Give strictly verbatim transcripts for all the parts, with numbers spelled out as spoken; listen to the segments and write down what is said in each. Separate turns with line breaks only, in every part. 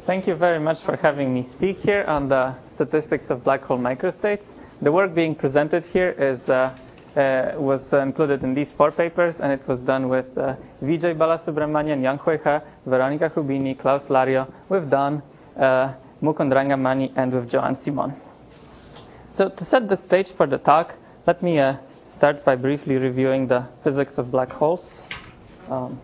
Thank you very much for having me speak here on the statistics of black hole microstates. The work being presented here is uh, uh, was uh, included in these four papers, and it was done with uh, Vijay Balasubramanian, Yang Hui-ha, Veronica Hubini, Klaus Lario, with Don, uh, Mukund Rangamani, and with Joanne Simon. So to set the stage for the talk, let me uh, start by briefly reviewing the physics of black holes. Um,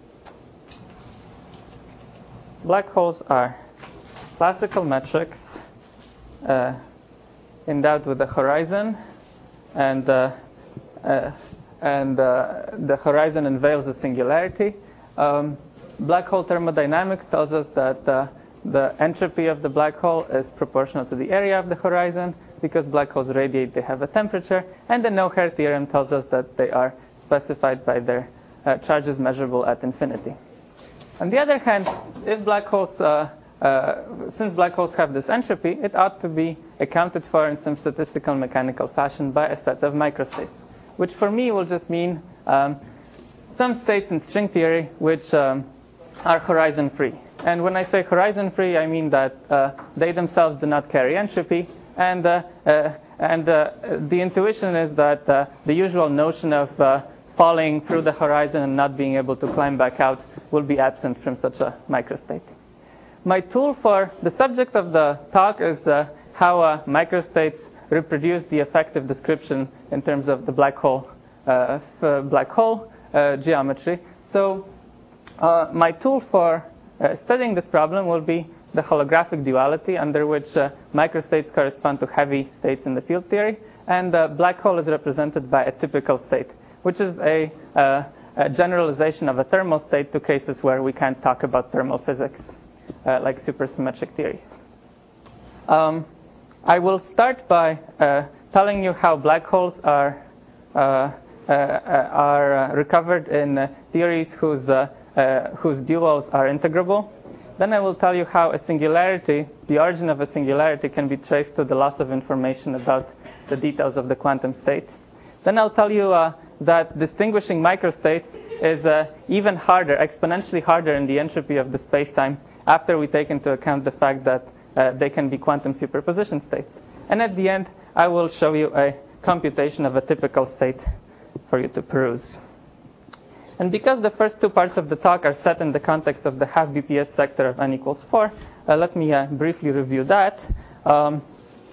black holes are classical metrics uh, endowed with a horizon, and uh, uh, and uh, the horizon unveils a singularity. Um, black hole thermodynamics tells us that uh, the entropy of the black hole is proportional to the area of the horizon. Because black holes radiate, they have a temperature, and the No-Hair theorem tells us that they are specified by their uh, charges measurable at infinity. On the other hand, if black holes, uh, uh, since black holes have this entropy, it ought to be accounted for in some statistical mechanical fashion by a set of microstates, which for me will just mean um, some states in string theory which um, are horizon-free. And when I say horizon-free, I mean that uh, they themselves do not carry entropy. And, uh, uh, and uh, the intuition is that uh, the usual notion of uh, falling through the horizon and not being able to climb back out will be absent from such a microstate. My tool for the subject of the talk is uh, how uh, microstates reproduce the effective description in terms of the black hole, uh, black hole uh, geometry. So uh, my tool for uh, studying this problem will be the holographic duality, under which uh, microstates correspond to heavy states in the field theory, and the black hole is represented by a typical state, which is a, uh, a generalization of a thermal state to cases where we can't talk about thermal physics, uh, like supersymmetric theories. Um, I will start by uh, telling you how black holes are uh, uh, are uh, recovered in uh, theories whose uh, uh, whose duals are integrable. Then I will tell you how a singularity, the origin of a singularity, can be traced to the loss of information about the details of the quantum state. Then I'll tell you uh, that distinguishing microstates is uh, even harder, exponentially harder in the entropy of the spacetime after we take into account the fact that uh, they can be quantum superposition states. And at the end, I will show you a computation of a typical state for you to peruse. And because the first two parts of the talk are set in the context of the half B P S sector of n equals four, uh, let me uh, briefly review that. Um,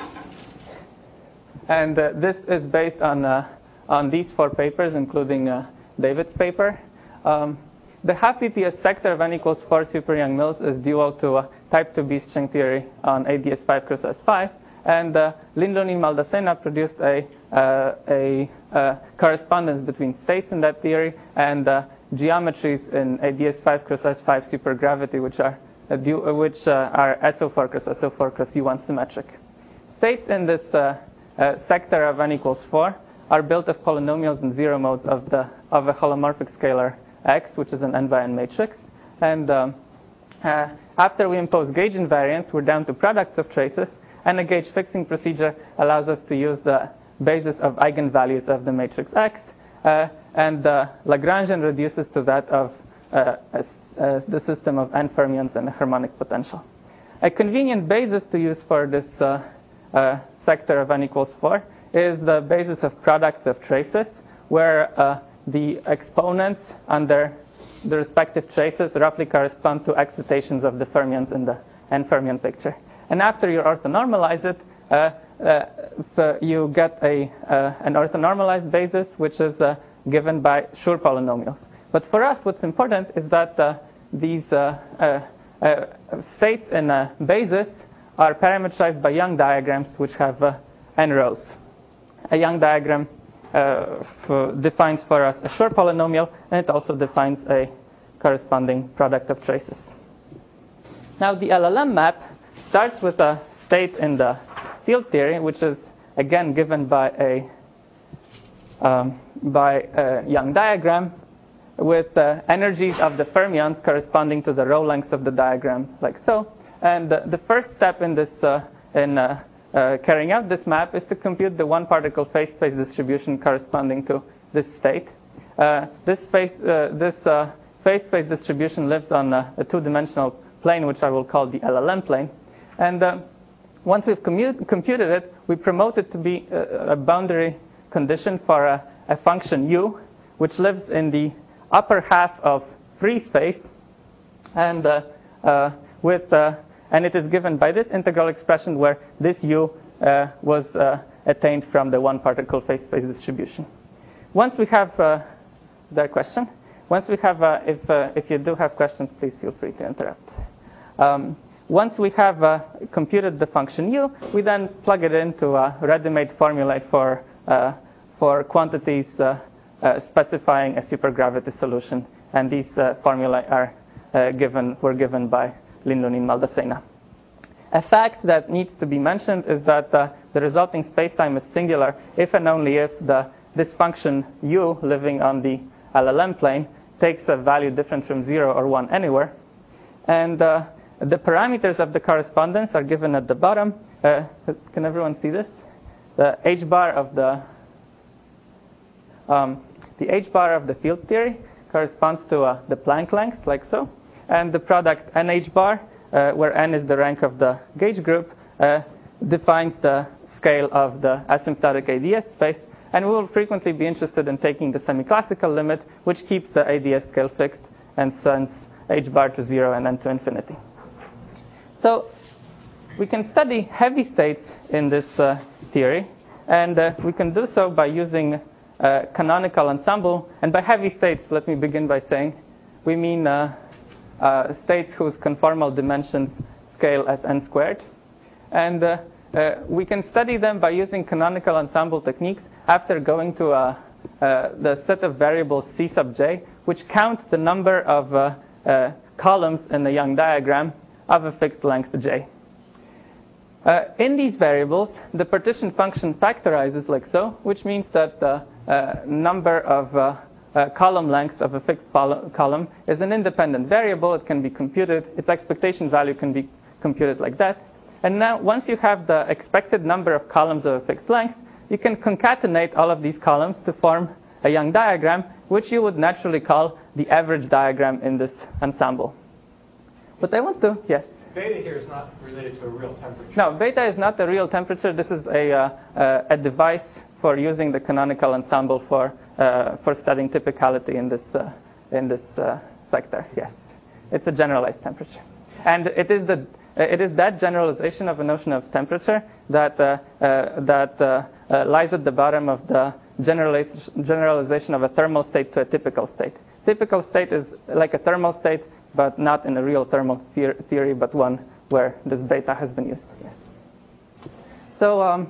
and uh, this is based on uh, on these four papers, including uh, David's paper. Um, the half B P S sector of n equals four super Yang-Mills is dual to uh, type two B string theory on A D S five cross S five. And uh, Lindloni-Maldacena produced a, uh, a uh, correspondence between states in that theory and uh, geometries in A D S five cross S five supergravity, which are uh, du- which uh, are S O four cross S O four cross U one symmetric. States in this uh, uh, sector of n equals four are built of polynomials in zero modes of the of a holomorphic scalar X, which is an n by n matrix. And um, uh, after we impose gauge invariance, we're down to products of traces. And a gauge fixing procedure allows us to use the basis of eigenvalues of the matrix X, uh, and the Lagrangian reduces to that of uh, as, as the system of n fermions and a harmonic potential. A convenient basis to use for this uh, uh, sector of n equals four is the basis of products of traces, where uh, the exponents under the respective traces roughly correspond to excitations of the fermions in the n fermion picture. And after you orthonormalize it, uh, uh, you get a uh, an orthonormalized basis, which is uh, given by Schur polynomials. But for us, what's important is that uh, these uh, uh, uh, states in a basis are parametrized by Young diagrams, which have uh, n rows. A Young diagram uh, for defines for us a Schur polynomial, and it also defines a corresponding product of traces. Now, the L L M map starts with a state in the field theory, which is again given by a um, by a Young diagram with uh, energies of the fermions corresponding to the row lengths of the diagram, like so. And uh, the first step in this uh, in uh, uh, carrying out this map is to compute the one particle phase space distribution corresponding to this state. Uh, this space uh, this uh, phase space distribution lives on uh, a two-dimensional plane, which I will call the L L M plane. And uh, once we've commu- computed it, we promote it to be a, a boundary condition for a, a function u, which lives in the upper half of free space, and uh, uh, with uh, and it is given by this integral expression where this u uh, was uh, attained from the one particle phase space distribution. Once we have uh, that question, once we have, uh, if uh, if you do have questions, please feel free to interrupt. Um, once we have uh, computed the function u, we then plug it into a ready-made formulae for uh, for quantities uh, uh, specifying a supergravity solution, and these uh, formulae are uh, given were given by Lin Lunin Maldacena. A fact that needs to be mentioned is that uh, the resulting spacetime is singular if and only if the this function u living on the L L M plane takes a value different from zero or one anywhere. And uh, the parameters of the correspondence are given at the bottom. Uh, can everyone see this? The h bar of the um, the h bar of the field theory corresponds to uh, the Planck length, like so, and the product nh bar, uh, where n is the rank of the gauge group, uh, defines the scale of the asymptotic A D S space. And we will frequently be interested in taking the semi-classical limit, which keeps the A D S scale fixed and sends h bar to zero and n to infinity. So we can study heavy states in this uh, theory, and uh, we can do so by using uh, canonical ensemble. And by heavy states, let me begin by saying, we mean uh, uh, states whose conformal dimensions scale as n squared. And uh, uh, we can study them by using canonical ensemble techniques after going to uh, uh, the set of variables C sub j, which count the number of uh, uh, columns in the Young diagram of a fixed length j. Uh, in these variables, the partition function factorizes like so, which means that the uh, number of uh, uh, column lengths of a fixed column is an independent variable. It can be computed. Its expectation value can be computed like that. And now, once you have the expected number of columns of a fixed length, you can concatenate all of these columns to form a Young diagram, which you would naturally call the average diagram in this ensemble. But I want to, yes?
Beta here is not related to a real temperature.
No, beta is not the real temperature. This is a, uh, uh, a device for using the canonical ensemble for, uh, for studying typicality in this, uh, in this uh, sector, yes. It's a generalized temperature. And it is the It is that generalization of a notion of temperature that uh, uh, that uh, uh, lies at the bottom of the generaliz- generalization of a thermal state to a typical state. Typical state is like a thermal state, but not in a real thermal the- theory, but one where this beta has been used. Yes. So, um,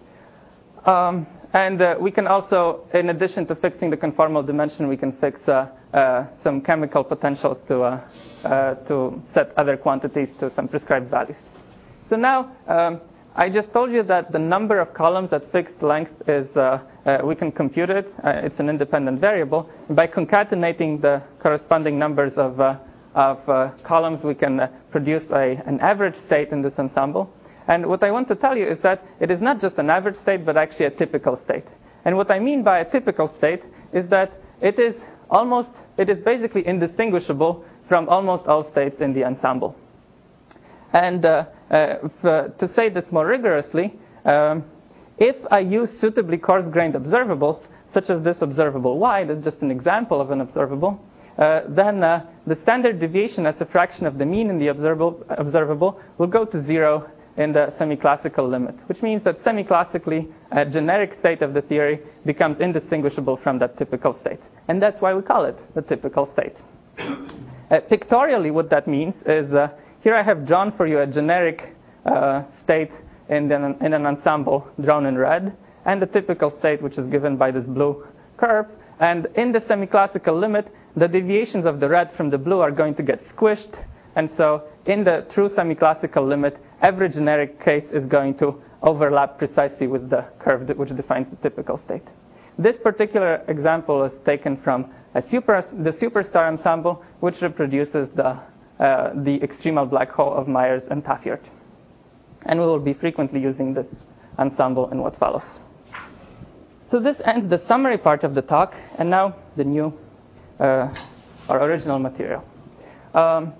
um, and uh, we can also, in addition to fixing the conformal dimension, we can fix uh, uh, some chemical potentials to uh, uh, to set other quantities to some prescribed values. So now, um, I just told you that the number of columns at fixed length is, uh, uh, we can compute it. Uh, it's an independent variable. And by concatenating the corresponding numbers of uh, of uh, columns, we can uh, produce a, an average state in this ensemble. And what I want to tell you is that it is not just an average state, but actually a typical state. And what I mean by a typical state is that it is almost, it is basically indistinguishable from almost all states in the ensemble. And uh, uh, if, uh, to say this more rigorously, um, if I use suitably coarse-grained observables, such as this observable y, that's just an example of an observable, uh, then uh, the standard deviation as a fraction of the mean in the observable, observable will go to zero in the semi-classical limit, which means that semi-classically, a generic state of the theory becomes indistinguishable from that typical state. And that's why we call it the typical state. Uh, pictorially, what that means is, uh, here I have drawn for you a generic uh, state in, the, in an ensemble drawn in red, and the typical state, which is given by this blue curve. And in the semi-classical limit, the deviations of the red from the blue are going to get squished. And so in the true semi-classical limit, every generic case is going to overlap precisely with the curve that, which defines the typical state. This particular example is taken from a super, the superstar ensemble, which reproduces the, uh, the extremal black hole of Myers and Taffiert. And we will be frequently using this ensemble in what follows. So this ends the summary part of the talk, and now the new, uh, or original material. Um,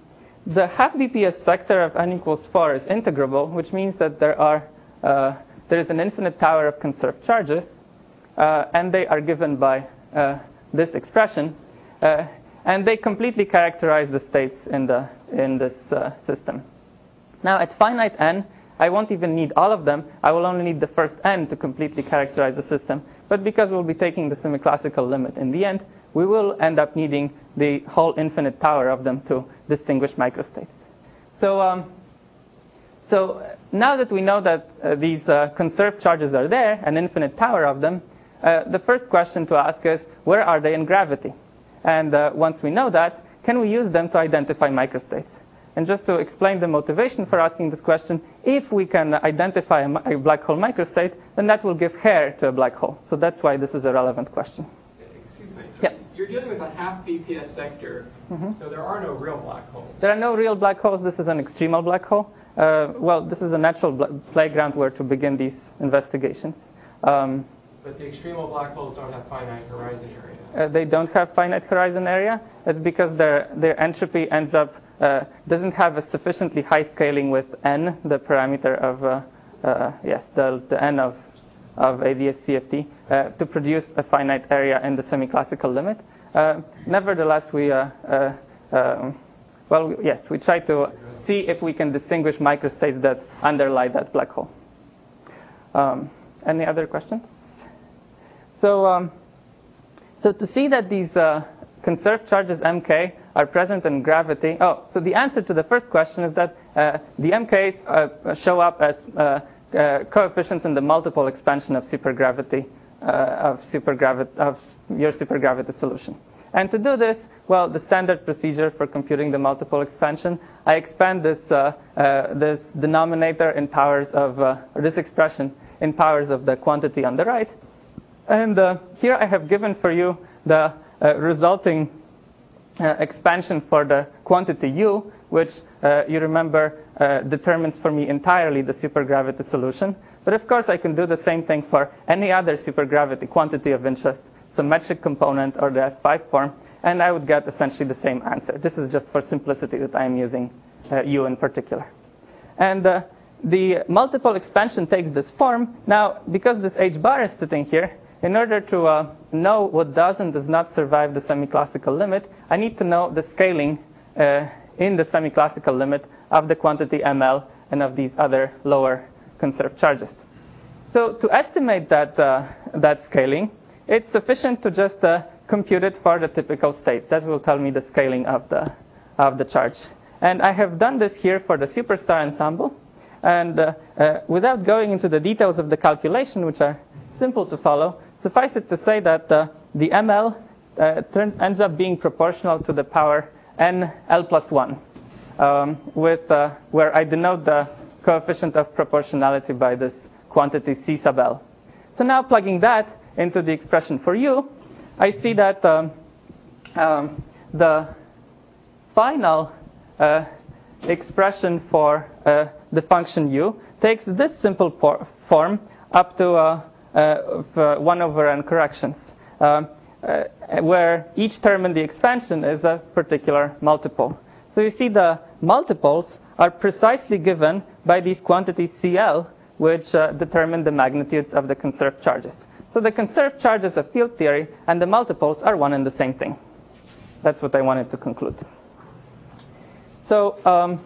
the half B P S sector of n equals four is integrable, which means that there are uh, there is an infinite tower of conserved charges, uh, and they are given by uh, this expression, uh, and they completely characterize the states in the in this uh, system. Now, at finite n, I won't even need all of them. I will only need the first n to completely characterize the system. But because we'll be taking the semiclassical limit in the end, we will end up needing the whole infinite tower of them to distinguish microstates. So, um, so now that we know that uh, these uh, conserved charges are there, an infinite tower of them, uh, the first question to ask is, where are they in gravity? And uh, once we know that, can we use them to identify microstates? And just to explain the motivation for asking this question, if we can identify a, a black hole microstate, then that will give hair to a black hole. So that's why this is a relevant question.
Excuse me.
Yeah.
You're dealing with a half B P S sector, mm-hmm. so there are no real black holes.
There are no real black holes. This is an extremal black hole. Uh, well, this is a natural playground where to begin these investigations. Um,
but the extremal black holes don't have finite horizon area.
Uh, they don't have finite horizon area. It's because their their entropy ends up uh, doesn't have a sufficiently high scaling with n, the parameter of uh, uh, yes, the the n of of A D S C F T, uh, to produce a finite area in the semiclassical limit. Uh, nevertheless, we uh, uh, uh, well, yes, we try to see if we can distinguish microstates that underlie that black hole. Um, any other questions? So. Um, So to see that these uh, conserved charges M K are present in gravity, oh, so the answer to the first question is that uh, the M Ks uh, show up as uh, uh, coefficients in the multiple expansion of supergravity uh, of supergravity of your supergravity solution. And to do this, well, the standard procedure for computing the multiple expansion, I expand this uh, uh, this denominator in powers of uh, or this expression in powers of the quantity on the right. And uh, here I have given for you the uh, resulting uh, expansion for the quantity u, which uh, you remember uh, determines for me entirely the supergravity solution. But of course, I can do the same thing for any other supergravity quantity of interest, symmetric component, or the F five form, and I would get essentially the same answer. This is just for simplicity that I am using uh, u in particular. And uh, the multiple expansion takes this form. Now, because this h bar is sitting here, in order to uh, know what does and does not survive the semiclassical limit, I need to know the scaling uh, in the semiclassical limit of the quantity ml and of these other lower conserved charges. So to estimate that uh, that scaling, it's sufficient to just uh, compute it for the typical state. That will tell me the scaling of the of the charge. And I have done this here for the superstar ensemble. And uh, uh, without going into the details of the calculation, which are simple to follow, suffice it to say that uh, the ml uh, turn, ends up being proportional to the power n l plus one, um, with uh, where I denote the coefficient of proportionality by this quantity c sub l. So now plugging that into the expression for u, I see that um, um, the final uh, expression for uh, the function u takes this simple por- form up to uh, uh, of, uh, one over n corrections, uh, uh, where each term in the expansion is a particular multiple. So you see the multiples are precisely given by these quantities C L, which uh, determine the magnitudes of the conserved charges. So the conserved charges of field theory and the multiples are one and the same thing. That's what I wanted to conclude. So um,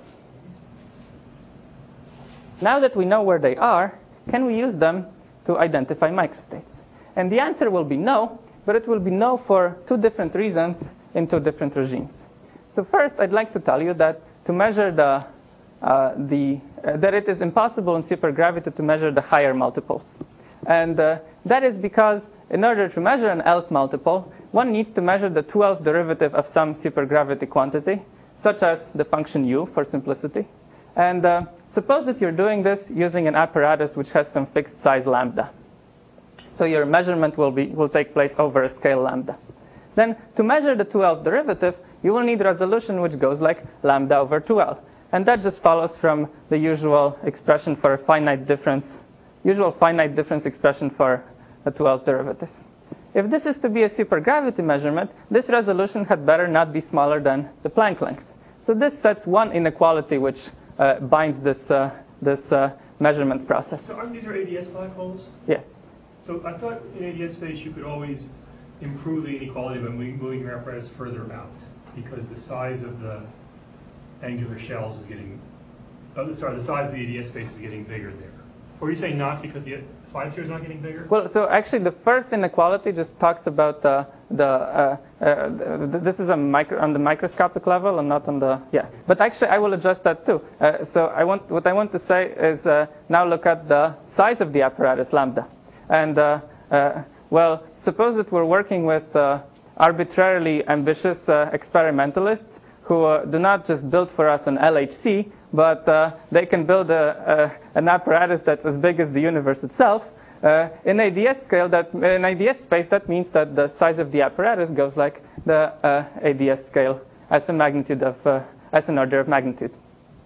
now that we know where they are, can we use them to identify microstates? And the answer will be no, but it will be no for two different reasons in two different regimes. So first, I'd like to tell you that to measure the, uh, the uh, that it is impossible in supergravity to measure the higher multiples. And uh, that is because in order to measure an Lth multiple, one needs to measure the twelfth derivative of some supergravity quantity, such as the function u for simplicity. And uh, suppose that you're doing this using an apparatus which has some fixed size lambda. So your measurement will be will take place over a scale lambda. Then to measure the twelfth derivative, you will need resolution which goes like lambda over two L. And that just follows from the usual expression for a finite difference, usual finite difference expression for a twelfth derivative. If this is to be a supergravity measurement, this resolution had better not be smaller than the Planck length. So this sets one inequality which uh, binds this uh, this uh, measurement process.
So aren't these are A D S black holes?
Yes.
So I thought in A D S space you could always improve the inequality by moving, moving your apparatus further out because the size of the angular shells is getting, oh, sorry, the size of the A D S space is getting bigger there. Or are you saying not because the phi sphere is not getting bigger?
Well, so actually the first inequality just talks about the, the uh, uh, the, this is a micro, on the microscopic level and not on the, yeah. But actually I will adjust that too. Uh, so I want, what I want to say is uh, now look at the size of the apparatus, lambda. And uh, uh, well, suppose that we're working with uh, arbitrarily ambitious uh, experimentalists who uh, do not just build for us an L H C, but uh, they can build a, a, an apparatus that's as big as the universe itself. Uh, in A D S scale, that in A D S space, that means that the size of the apparatus goes like the uh, A D S scale as a magnitude of uh, as an order of magnitude.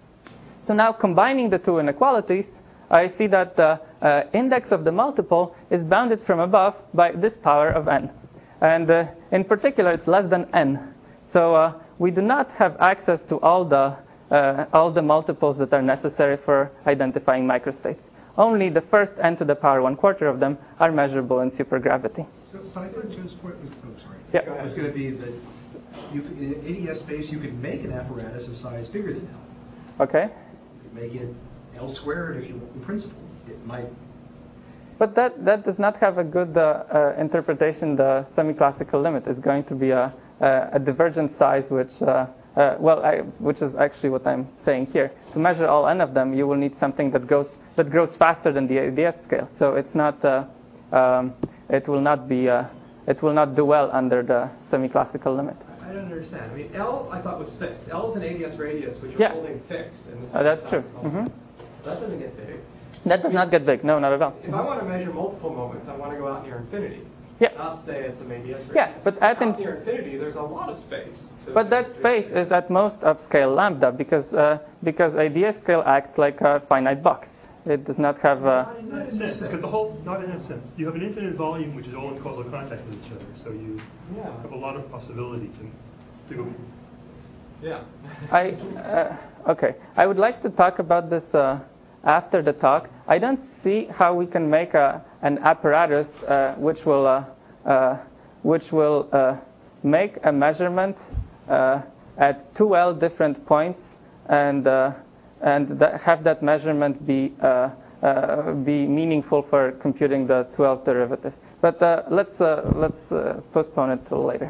So now combining the two inequalities, I see that the uh, index of the multiple is bounded from above by this power of n, and uh, in particular, it's less than n. So uh, we do not have access to all the uh, all the multiples that are necessary for identifying microstates. Only the first n to the power one quarter of them are measurable in supergravity.
So, but I thought Joe's point was, oh, sorry.
Yeah.
It was going to be that you could, in A D S space, you could make an apparatus of size bigger than L.
Okay.
You could make it L squared if you want in principle. It might.
But that, that does not have a good uh, uh, interpretation. The semi-classical limit is going to be a, a, a divergent size, which, uh, uh, well, I, which is actually what I'm saying here. To measure all n of them, you will need something that goes that grows faster than the A D S scale. So it's not, uh, um, it will not be, uh, it will not do well under the semi-classical limit.
I don't understand. I mean, L I thought was fixed. L is an A D S radius, which you're
Yeah.
holding fixed. In the
Uh, that's true. Mm-hmm.
That doesn't get big.
That does not get big. No, not at all.
If I want to measure multiple moments, I want to go out near infinity.
Yeah.
Not stay at some A D S radius.
Yeah, but at in-
out near infinity, there's a lot of space. to
But that
measure
space
things.
is at most of scale lambda because uh, because A D S scale acts like a finite box. It does not have a.
Not in a sense, because the whole, not in a sense. You have an infinite volume which is all in causal contact with each other, so you
Yeah.
have a lot of possibility to, to go.
Yeah.
I uh, okay. I would like to talk about this uh, after the talk. I don't see how we can make a an apparatus uh, which will uh, uh, which will uh, make a measurement uh, at two L different points and uh, and that have that measurement be uh, uh, be meaningful for computing the two L derivative. But uh, let's uh, let's uh, postpone it till later.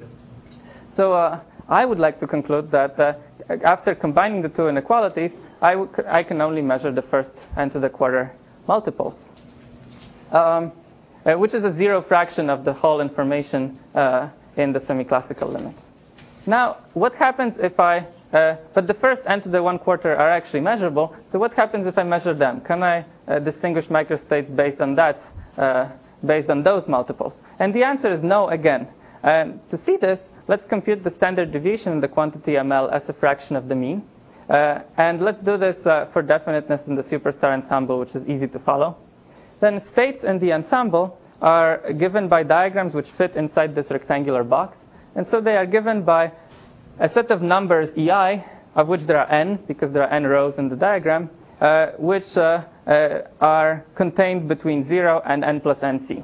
So. Uh, I would like to conclude that uh, after combining the two inequalities, I, w- I can only measure the first n to the quarter multiples, um, uh, which is a zero fraction of the whole information uh, in the semi-classical limit. Now, what happens if I, uh, but the first n to the one quarter are actually measurable, so what happens if I measure them? Can I uh, distinguish microstates based on that, uh, based on those multiples? And the answer is no again. And to see this, let's compute the standard deviation in the quantity ml as a fraction of the mean. Uh, and let's do this uh, for definiteness in the superstar ensemble, which is easy to follow. Then states in the ensemble are given by diagrams which fit inside this rectangular box. And so they are given by a set of numbers ei, of which there are n, because there are n rows in the diagram, uh, which uh, uh, are contained between zero and n plus nc.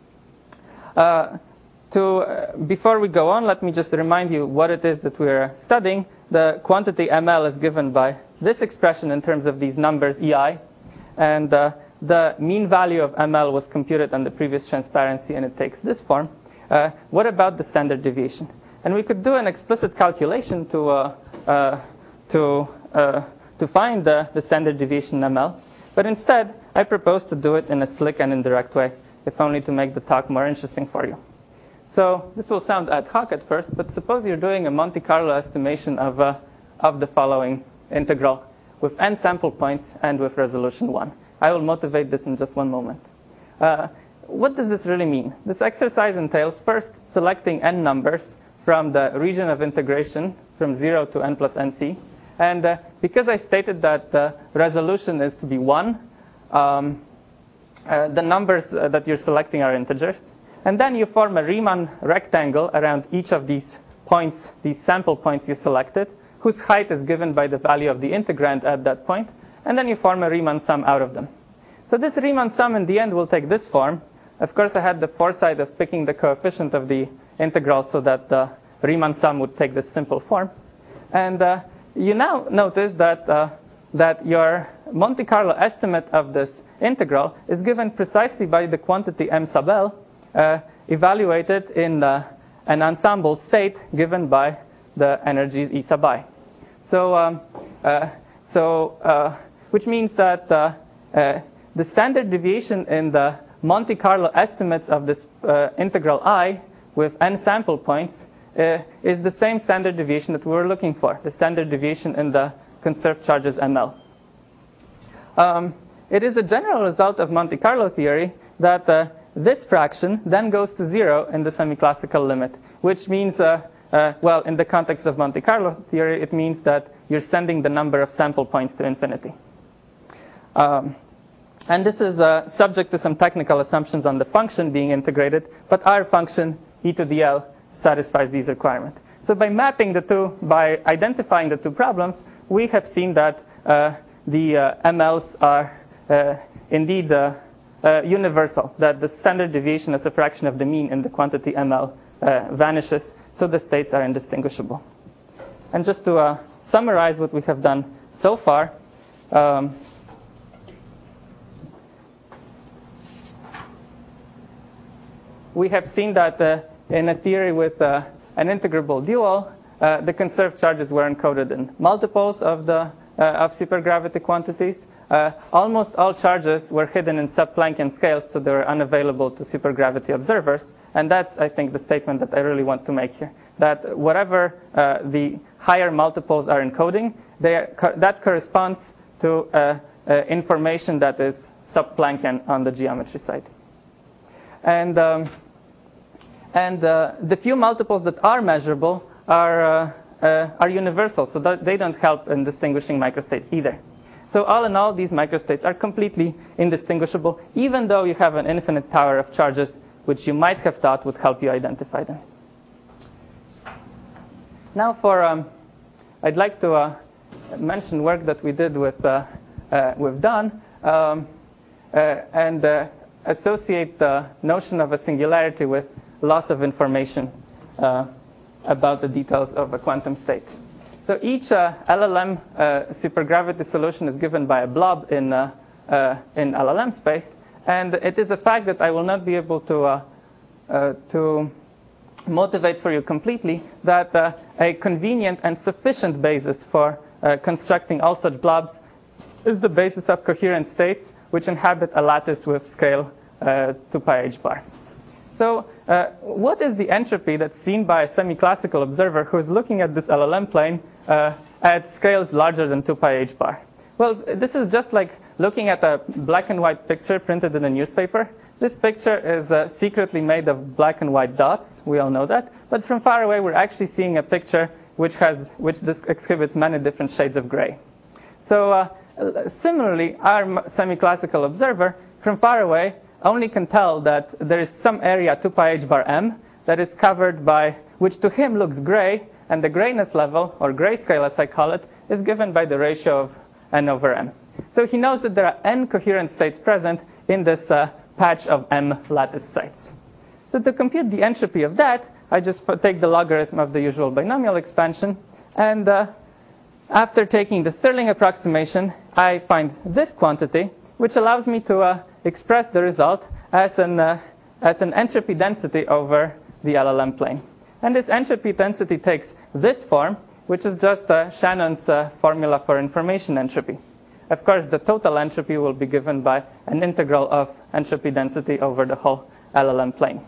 Uh, To, uh, before we go on, let me just remind you what it is that we're studying. The quantity ml is given by this expression in terms of these numbers ei. And uh, the mean value of ml was computed on the previous transparency, and it takes this form. Uh, what about the standard deviation? And we could do an explicit calculation to uh, uh, to uh, to find the, the standard deviation ml. But instead, I propose to do it in a slick and indirect way, if only to make the talk more interesting for you. So this will sound ad hoc at first, but suppose you're doing a Monte Carlo estimation of uh, of the following integral with n sample points and with resolution one. I will motivate this in just one moment. Uh, what does this really mean? This exercise entails first selecting n numbers from the region of integration from zero to n plus nc. And uh, because I stated that the resolution is to be one, um, uh, the numbers uh, that you're selecting are integers. And then you form a Riemann rectangle around each of these points, these sample points you selected, whose height is given by the value of the integrand at that point, and then you form a Riemann sum out of them. So this Riemann sum in the end will take this form. Of course, I had the foresight of picking the coefficient of the integral so that the Riemann sum would take this simple form. And uh, you now notice that uh, that your Monte Carlo estimate of this integral is given precisely by the quantity m sub l, uh, evaluated in uh, an ensemble state given by the energy E sub I. So, um, uh, so uh, which means that uh, uh, the standard deviation in the Monte Carlo estimates of this uh, integral I with n sample points uh, is the same standard deviation that we were looking for, the standard deviation in the conserved charges M L. Um, it is a general result of Monte Carlo theory that uh, this fraction then goes to zero in the semi-classical limit, which means, uh, uh, well, in the context of Monte Carlo theory, it means that you're sending the number of sample points to infinity. Um, and this is uh, subject to some technical assumptions on the function being integrated, but our function, e to the L, satisfies these requirements. So by mapping the two, by identifying the two problems, we have seen that uh, the uh, M Ls are uh, indeed uh, uh, universal, that the standard deviation as a fraction of the mean in the quantity M L uh, vanishes, so the states are indistinguishable. And just to uh, summarize what we have done so far, um, we have seen that uh, in a theory with uh, an integrable dual, uh, the conserved charges were encoded in multiples of the uh, of supergravity quantities. Uh, almost all charges were hidden in sub-Planckian scales, so they were unavailable to supergravity observers. And that's, I think, the statement that I really want to make here, that whatever uh, the higher multiples are encoding, they are co- that corresponds to uh, uh, information that is sub-Planckian on the geometry side. And um, and uh, the few multiples that are measurable are uh, uh, are universal, so that they don't help in distinguishing microstates either. So all in all, these microstates are completely indistinguishable, even though you have an infinite power of charges, which you might have thought would help you identify them. Now, for um, I'd like to uh, mention work that we did with uh, uh, with Don, um, uh, and uh, associate the notion of a singularity with loss of information uh, about the details of a quantum state. So each uh, L L M uh, supergravity solution is given by a blob in uh, uh, in L L M space, and it is a fact that I will not be able to uh, uh, to motivate for you completely that uh, a convenient and sufficient basis for uh, constructing all such blobs is the basis of coherent states which inhabit a lattice with scale uh, two pi h bar. So uh, what is the entropy that's seen by a semi-classical observer who is looking at this L L M plane uh, at scales larger than two pi h bar? Well, this is just like looking at a black and white picture printed in a newspaper. This picture is uh, secretly made of black and white dots. We all know that. But from far away, we're actually seeing a picture which has which this exhibits many different shades of gray. So uh, similarly, our semi-classical observer from far away only can tell that there is some area two pi h bar m that is covered by, which to him looks gray, and the grayness level, or grayscale as I call it, is given by the ratio of n over m. So he knows that there are n coherent states present in this uh, patch of m lattice sites. So to compute the entropy of that, I just take the logarithm of the usual binomial expansion, and uh, after taking the Stirling approximation, I find this quantity, which allows me to uh, express the result as an uh, as an entropy density over the L L M plane. And this entropy density takes this form, which is just uh, Shannon's uh, formula for information entropy. Of course, the total entropy will be given by an integral of entropy density over the whole L L M plane.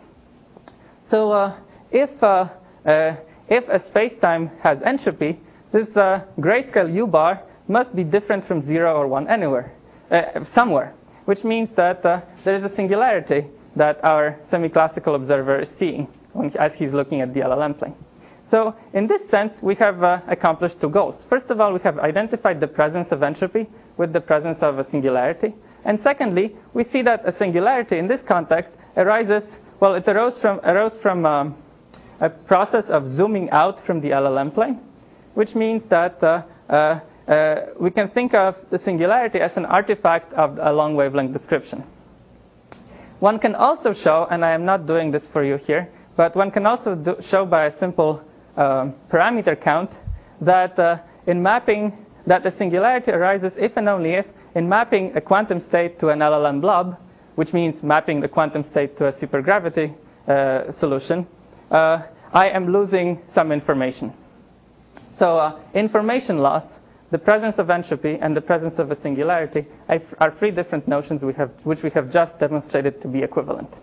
So uh, if uh, uh, if a spacetime has entropy, this uh, grayscale U bar must be different from zero or one anywhere, uh, somewhere, which means that uh, there is a singularity that our semi-classical observer is seeing when, as he's looking at the L L M plane. So in this sense, we have uh, accomplished two goals. First of all, we have identified the presence of entropy with the presence of a singularity. And secondly, we see that a singularity in this context arises, well, it arose from, arose from um, a process of zooming out from the L L M plane. which means that uh, uh, uh, we can think of the singularity as an artifact of a long wavelength description. One can also show, and I am not doing this for you here, but one can also do, show by a simple uh, parameter count that uh, in mapping, that the singularity arises if and only if in mapping a quantum state to an L L M blob, which means mapping the quantum state to a supergravity uh, solution, uh, I am losing some information. So uh, information loss, the presence of entropy, and the presence of a singularity are three different notions we have, which we have just demonstrated to be equivalent.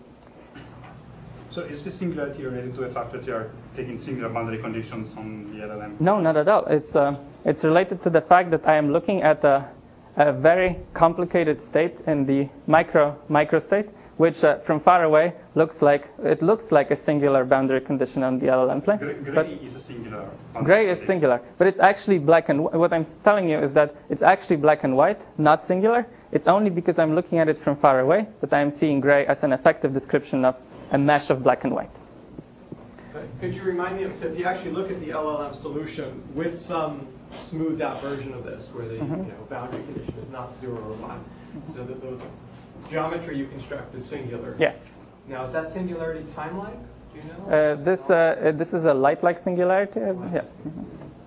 So is this singularity related to the fact that you are taking similar boundary conditions on the L L M?
No, not at all. It's, uh, it's related to the fact that I am looking at a, a very complicated state in the micro microstate, which uh, from far away looks like it looks like a singular boundary condition on the L L M plane.
Gray, gray
but
is a singular.
Gray is singular, but it's actually black and what I'm telling you is that it's actually black and white, not singular. It's only because I'm looking at it from far away that I am seeing gray as an effective description of a mesh of black and white.
Could you remind me of, so if you actually look at the L L M solution with some smoothed out version of this, where the mm-hmm. you know, boundary condition is not zero or one, mm-hmm. so that the geometry you construct is singular.
Yes.
Now, is that singularity time-like? Do you know?
Uh, this uh, this is a light-like singularity. Uh,
light
yeah. Mm-hmm.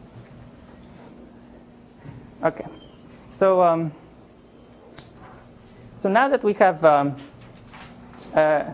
Okay. So um, so now that we have um, uh,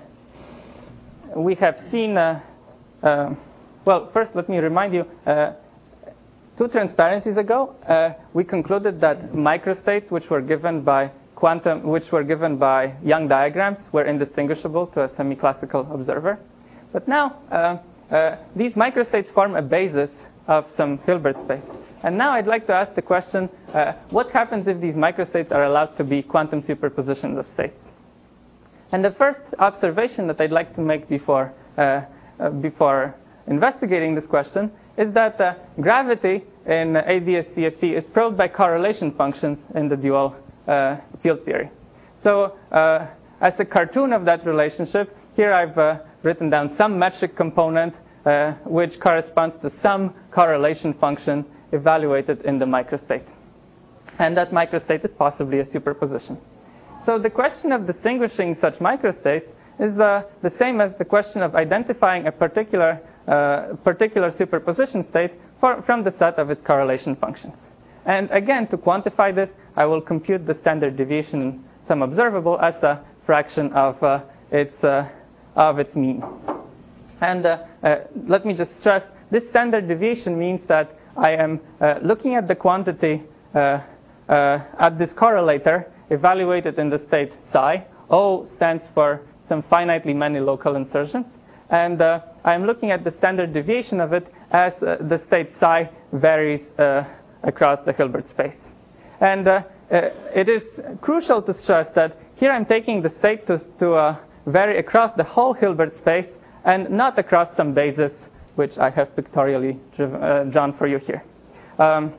we have seen. Uh, uh, well, first let me remind you. Uh, two transparencies ago, uh, we concluded that microstates, which were given by quantum, which were given by Young diagrams, were indistinguishable to a semi-classical observer. But now, uh, uh, these microstates form a basis of some Hilbert space. And now I'd like to ask the question, uh, what happens if these microstates are allowed to be quantum superpositions of states? And the first observation that I'd like to make before, uh, uh, before investigating this question is that uh, gravity in A D S C F T is probed by correlation functions in the dual uh, field theory. So uh, as a cartoon of that relationship, here I've uh, written down some metric component uh, which corresponds to some correlation function evaluated in the microstate. And that microstate is possibly a superposition. So the question of distinguishing such microstates is uh, the same as the question of identifying a particular uh, particular superposition state for, from the set of its correlation functions. And again, to quantify this, I will compute the standard deviation, some observable, as a fraction of uh, its uh, of its mean. And uh, uh, let me just stress, this standard deviation means that I am uh, looking at the quantity uh, uh, at this correlator evaluated in the state psi. O stands for some finitely many local insertions. And uh, I'm looking at the standard deviation of it as uh, the state psi varies uh, across the Hilbert space. And uh, uh, it is crucial to stress that here I'm taking the state to, to uh, vary across the whole Hilbert space and not across some basis, which I have pictorially driven, uh, drawn for you here. Um,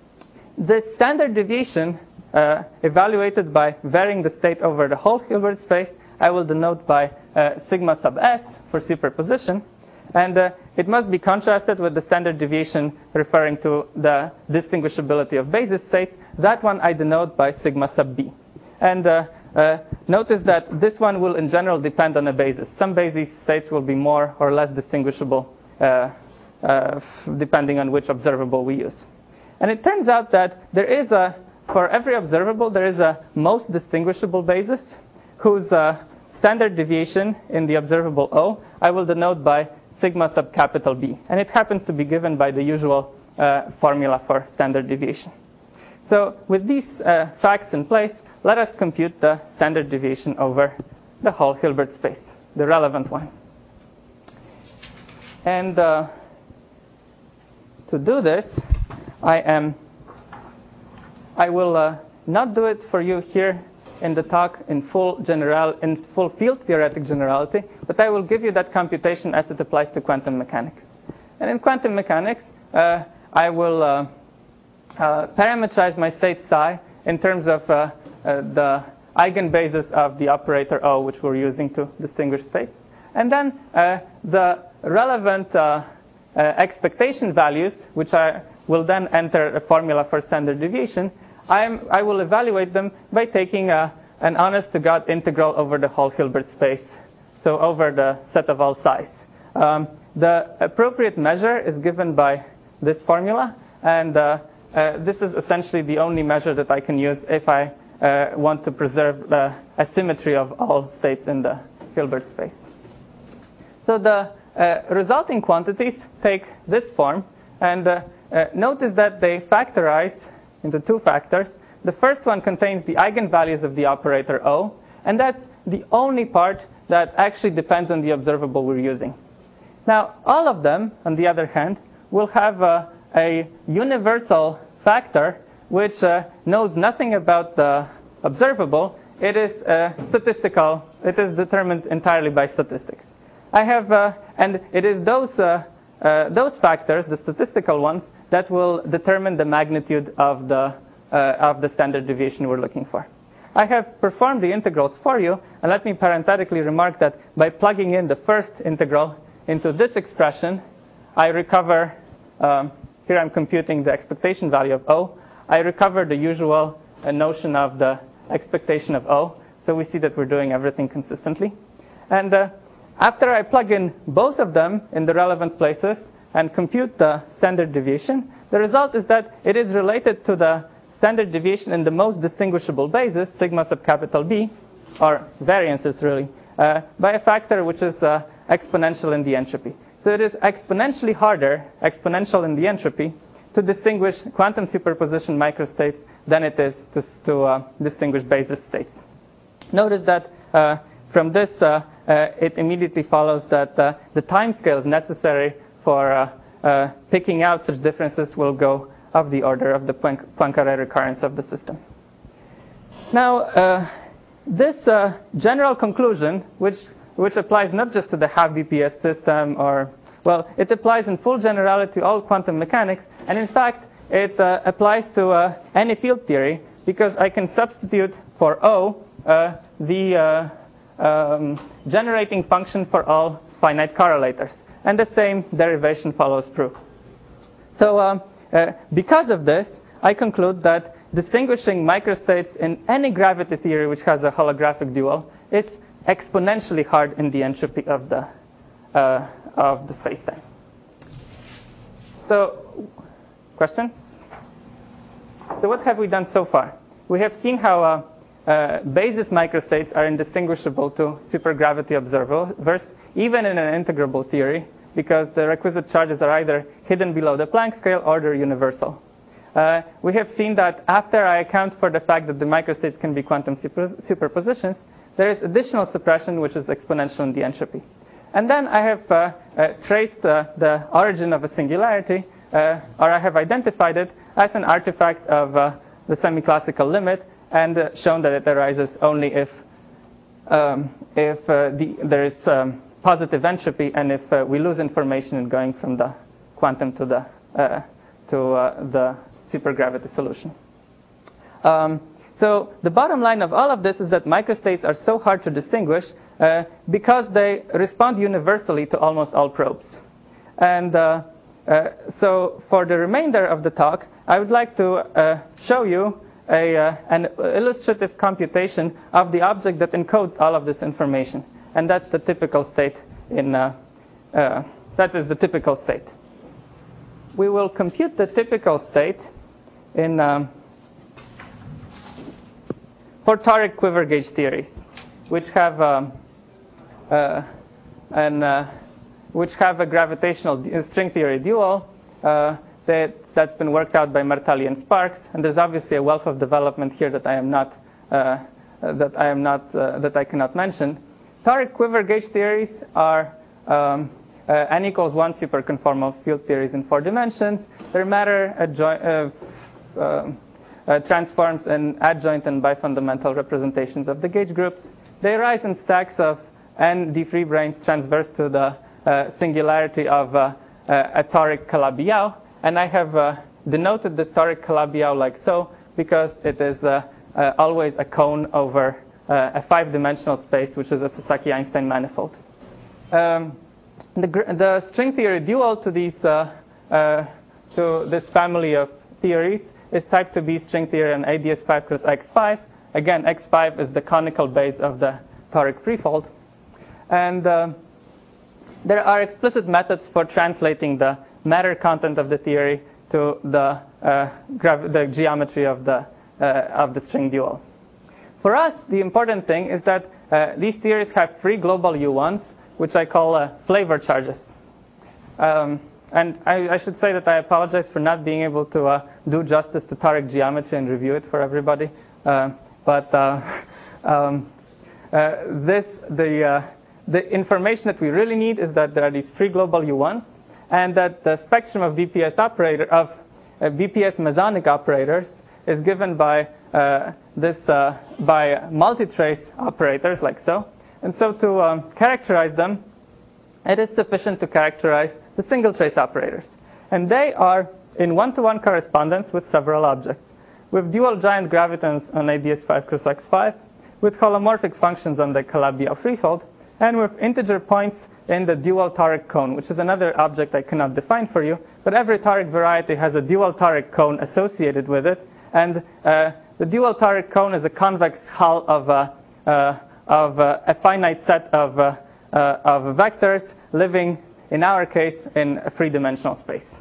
this standard deviation uh, evaluated by varying the state over the whole Hilbert space, I will denote by uh, sigma sub s for superposition. And uh, it must be contrasted with the standard deviation referring to the distinguishability of basis states. That one I denote by sigma sub b. And uh, uh, notice that this one will in general depend on a basis. Some basis states will be more or less distinguishable uh, uh, depending on which observable we use. And it turns out that there is a, for every observable, there is a most distinguishable basis whose uh, standard deviation in the observable O I will denote by sigma sub capital B. And it happens to be given by the usual uh, formula for standard deviation. So with these uh, facts in place, let us compute the standard deviation over the whole Hilbert space, the relevant one. And uh, to do this, I am, I will uh, not do it for you here in the talk in full general, in full field theoretic generality, but I will give you that computation as it applies to quantum mechanics. And in quantum mechanics, uh, I will uh, uh, parameterize my state psi in terms of uh, uh, the eigenbasis of the operator O, which we're using to distinguish states. And then uh, the relevant uh, expectation values, which I will then enter a formula for standard deviation, I'm, I will evaluate them by taking a, an honest-to-God integral over the whole Hilbert space, so over the set of all size. Um, the appropriate measure is given by this formula, and uh, uh, this is essentially the only measure that I can use if I uh, want to preserve the asymmetry of all states in the Hilbert space. So the uh, resulting quantities take this form, and uh, uh, notice that they factorize into two factors. The first one contains the eigenvalues of the operator O, and that's the only part that actually depends on the observable we're using. Now, all of them, on the other hand, will have uh, a universal factor which uh, knows nothing about the observable. It is uh, statistical. It is determined entirely by statistics. I have, uh, and it is those uh, uh, those factors, the statistical ones, that will determine the magnitude of the uh, of the standard deviation we're looking for. I have performed the integrals for you, and let me parenthetically remark that by plugging in the first integral into this expression, I recover, um, here I'm computing the expectation value of O. I recover the usual uh, notion of the expectation of O. So we see that we're doing everything consistently. And uh, after I plug in both of them in the relevant places and compute the standard deviation, the result is that it is related to the standard deviation in the most distinguishable basis, sigma sub capital B, or variances really, uh, by a factor which is uh, exponential in the entropy. So it is exponentially harder, exponential in the entropy, to distinguish quantum superposition microstates than it is to, to uh, distinguish basis states. Notice that uh, from this, uh, uh, it immediately follows that uh, the time scales necessary for uh, uh, picking out such differences will go of the order of the Poincare recurrence of the system. Now, uh, this uh, general conclusion, which which applies not just to the half B P S system, or, well, it applies in full generality to all quantum mechanics, and in fact, it uh, applies to uh, any field theory, because I can substitute for O uh, the uh, um, generating function for all finite correlators, and the same derivation follows through. So, um, uh, because of this, I conclude that distinguishing microstates in any gravity theory which has a holographic dual is exponentially hard in the entropy of the uh, of the spacetime. So, questions? So, what have we done so far? We have seen how uh, uh, basis microstates are indistinguishable to supergravity observers, even in an integrable theory, because the requisite charges are either hidden below the Planck scale or they're universal. Uh, we have seen that after I account for the fact that the microstates can be quantum super superpositions, there is additional suppression which is exponential in the entropy. And then I have uh, uh, traced uh, the origin of a singularity, uh, or I have identified it as an artifact of uh, the semi-classical limit, and uh, shown that it arises only if um, if uh, the, there is um, positive entropy, and if uh, we lose information in going from the quantum to the uh, to uh, the supergravity solution. Um, so the bottom line of all of this is that microstates are so hard to distinguish uh, because they respond universally to almost all probes. And uh, uh, so for the remainder of the talk, I would like to uh, show you a, uh, an illustrative computation of the object that encodes all of this information. And that's the typical state in, uh, uh, that is the typical state. We will compute the typical state in, um, for toric quiver gauge theories, which have, um, uh, an, uh, which have a gravitational string theory dual uh, that, that's been worked out by Martelli and Sparks. And there's obviously a wealth of development here that I am not, uh, that I am not, uh, that I cannot mention. Toric quiver gauge theories are um, uh, n equals one superconformal field theories in four dimensions. They're matter adjoint, uh, uh, uh, transforms in adjoint and bifundamental representations of the gauge groups. They arise in stacks of n d three branes transverse to the uh, singularity of uh, uh, a toric Calabi-Yau, and I have uh, denoted this toric Calabi-Yau like so because it is uh, uh, always a cone over Uh, a five-dimensional space, which is a Sasaki-Einstein manifold. Um, the, the string theory dual to these uh, uh, to this family of theories is type two B string theory on A D S five cross X five. Again, X five is the conical base of the toric threefold. And uh, there are explicit methods for translating the matter content of the theory to the, uh, grav the geometry of the, uh, of the string dual. For us, the important thing is that uh, these theories have free global U ones, which I call uh, flavor charges. Um, and I, I should say that I apologize for not being able to uh, do justice to toric geometry and review it for everybody. Uh, but uh, um, uh, this, the, uh, the information that we really need is that there are these free global U ones, and that the spectrum of B P S operator of uh, B P S mesonic operators is given by uh, this uh, by multi-trace operators like so. And so to um, characterize them, it is sufficient to characterize the single trace operators. And they are in one-to-one correspondence with several objects, with dual giant gravitons on A D S five cross X five, with holomorphic functions on the Calabi-Yau threefold, and with integer points in the dual toric cone, which is another object I cannot define for you. But every toric variety has a dual toric cone associated with it. And uh, the dual toric cone is a convex hull of, uh, uh, of uh, a finite set of, uh, uh, of vectors living, in our case, in a three-dimensional space.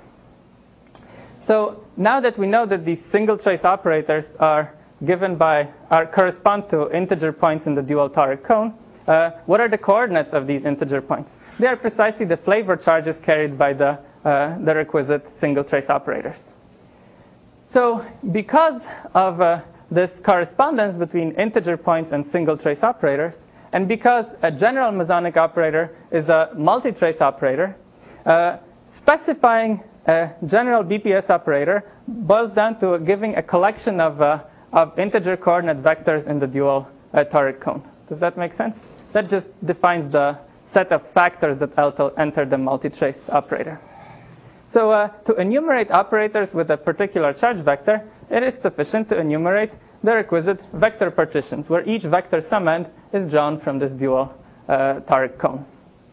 So now that we know that these single trace operators are given by, are correspond to integer points in the dual toric cone, uh, what are the coordinates of these integer points? They are precisely the flavor charges carried by the, uh, the requisite single trace operators. So because of uh, this correspondence between integer points and single trace operators, and because a general mesonic operator is a multi-trace operator, uh, specifying a general B P S operator boils down to giving a collection of, uh, of integer coordinate vectors in the dual uh, toric cone. Does that make sense? That just defines the set of factors that enter the multi-trace operator. So uh, to enumerate operators with a particular charge vector, it is sufficient to enumerate the requisite vector partitions, where each vector summand is drawn from this dual uh, toric cone.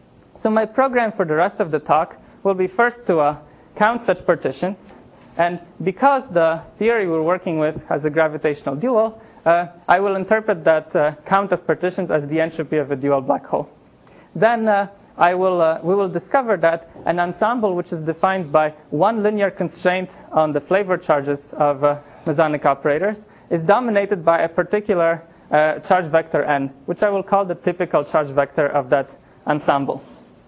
So my program for the rest of the talk will be first to uh, count such partitions. And because the theory we're working with has a gravitational dual, uh, I will interpret that uh, count of partitions as the entropy of a dual black hole. Then uh, I will, uh, we will discover that an ensemble which is defined by one linear constraint on the flavor charges of uh, mesonic operators is dominated by a particular uh, charge vector n, which I will call the typical charge vector of that ensemble.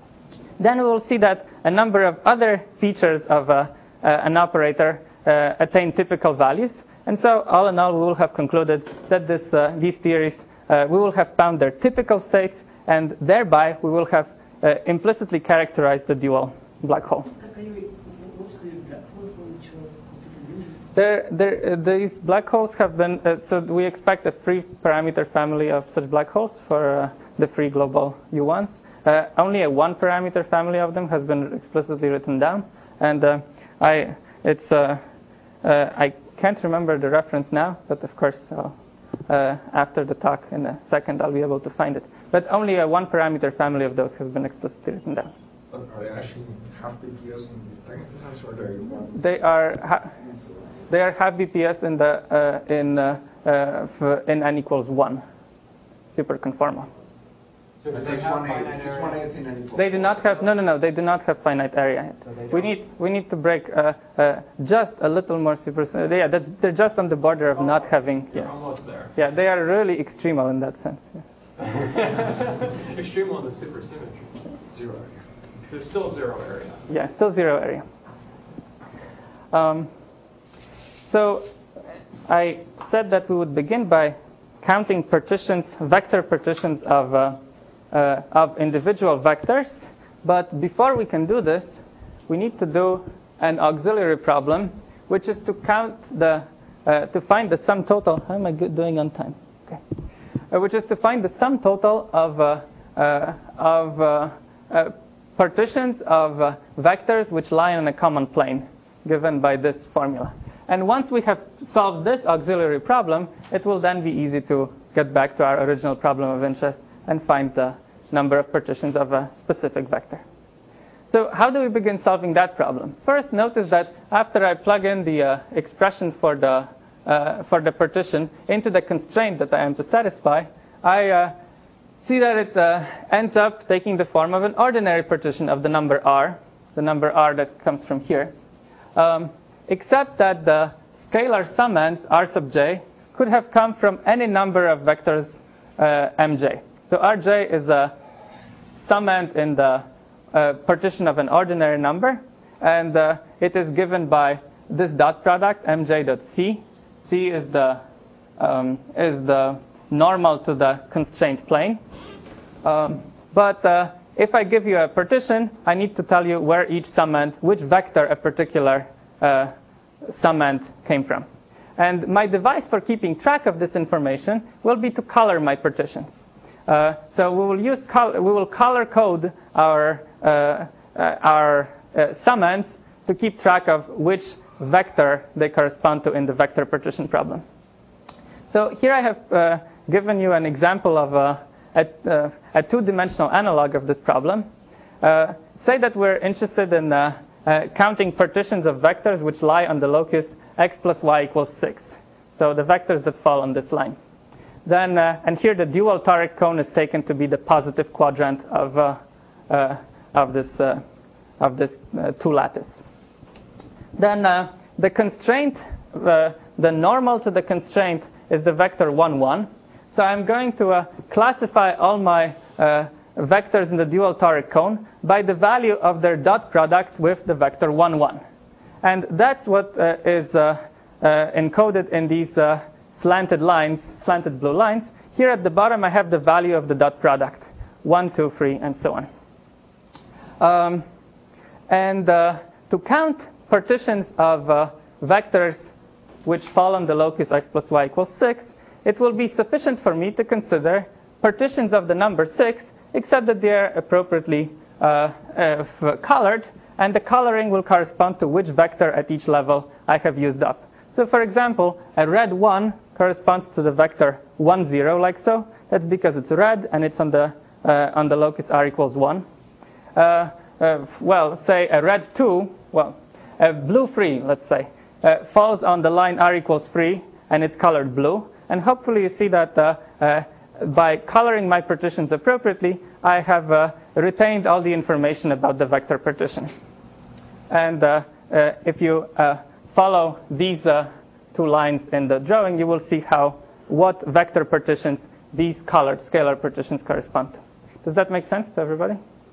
Then we will see that a number of other features of uh, uh, an operator uh, attain typical values. And so all in all, we will have concluded that this, uh, these theories, uh, we will have found their typical states, and thereby we will have uh, implicitly characterized the dual black hole.
What's the black hole for which you are computing?
There, there, uh, these black holes have been, uh, so we expect a free parameter family of such black holes for uh, the free global U ones. Uh, only a one parameter family of them has been explicitly written down. And uh, I, it's, uh, uh, I can't remember the reference now, but of course, I'll, uh, after the talk in a second, I'll be able to find it. But only a one parameter family of those has been explicitly written down.
But are they actually half B P S in these tangents, or are they one?
They are ha they are half B P S in the uh, in uh, uh, in n equals one, super conformal.
So but there's one A, there's one A in n equals.
They do not have no no no. They do not have finite area.
So
we need we need to break uh, uh, just a little more super. Uh, yeah, that's they're just on the border of not having.
You're
Yeah,
almost there.
yeah, they are really extremal in that sense. Yes.
Extreme on the supersymmetry. Zero area. So there's still zero area.
Yeah, still zero area. Um, so I said that we would begin by counting partitions, vector partitions of uh, uh, of individual vectors. But before we can do this, we need to do an auxiliary problem, which is to count the uh, to find the sum total. How am I good doing on time? Okay. Uh, which is to find the sum total of uh, uh, of uh, uh, partitions of uh, vectors which lie on a common plane, given by this formula. And once we have solved this auxiliary problem, it will then be easy to get back to our original problem of interest and find the number of partitions of a specific vector. so how do we begin solving that problem? First, notice that after I plug in the uh, expression for the uh, for the partition into the constraint that I am to satisfy, I uh, see that it uh, ends up taking the form of an ordinary partition of the number r, the number r that comes from here, um, except that the scalar summand r sub j could have come from any number of vectors uh, mj. So rj is a summand in the uh, partition of an ordinary number, and uh, it is given by this dot product mj.c. C is the um, is the normal to the constraint plane. Um, but uh, if I give you a partition, I need to tell you where each summand, which vector a particular uh, summand came from. And my device for keeping track of this information will be to color my partitions. Uh, so we will use col- we will color code our uh, uh, our uh, summands to keep track of which vector they correspond to in the vector partition problem. So here I have uh, given you an example of a, a, uh, a two-dimensional analog of this problem. Uh, say that we're interested in uh, uh, counting partitions of vectors which lie on the locus x plus y equals six. So the vectors that fall on this line. Then, uh, and here the dual toric cone is taken to be the positive quadrant of uh, uh, of this uh, of this uh, two lattice. Then uh, the constraint, uh, the normal to the constraint is the vector one, one. So I'm going to uh, classify all my uh, vectors in the dual toric cone by the value of their dot product with the vector one, one. And that's what uh, is uh, uh, encoded in these uh, slanted lines, slanted blue lines. Here at the bottom, I have the value of the dot product, one, two, three, and so on. Um, and uh, to count partitions of uh, vectors which fall on the locus x plus y equals six, it will be sufficient for me to consider partitions of the number six, except that they are appropriately uh, uh, colored, and the coloring will correspond to which vector at each level I have used up. So for example, a red one corresponds to the vector one, zero, like so. That's because it's red and it's on the uh, on the locus r equals one. Uh, uh, well, say a red two, well, a blue three, let's say, uh, falls on the line r equals three, and it's colored blue. And hopefully you see that uh, uh, by coloring my partitions appropriately, I have uh, retained all the information about the vector partition. And uh, uh, if you uh, follow these uh, two lines in the drawing, you will see how what vector partitions these colored scalar partitions correspond to. Does that make sense to everybody?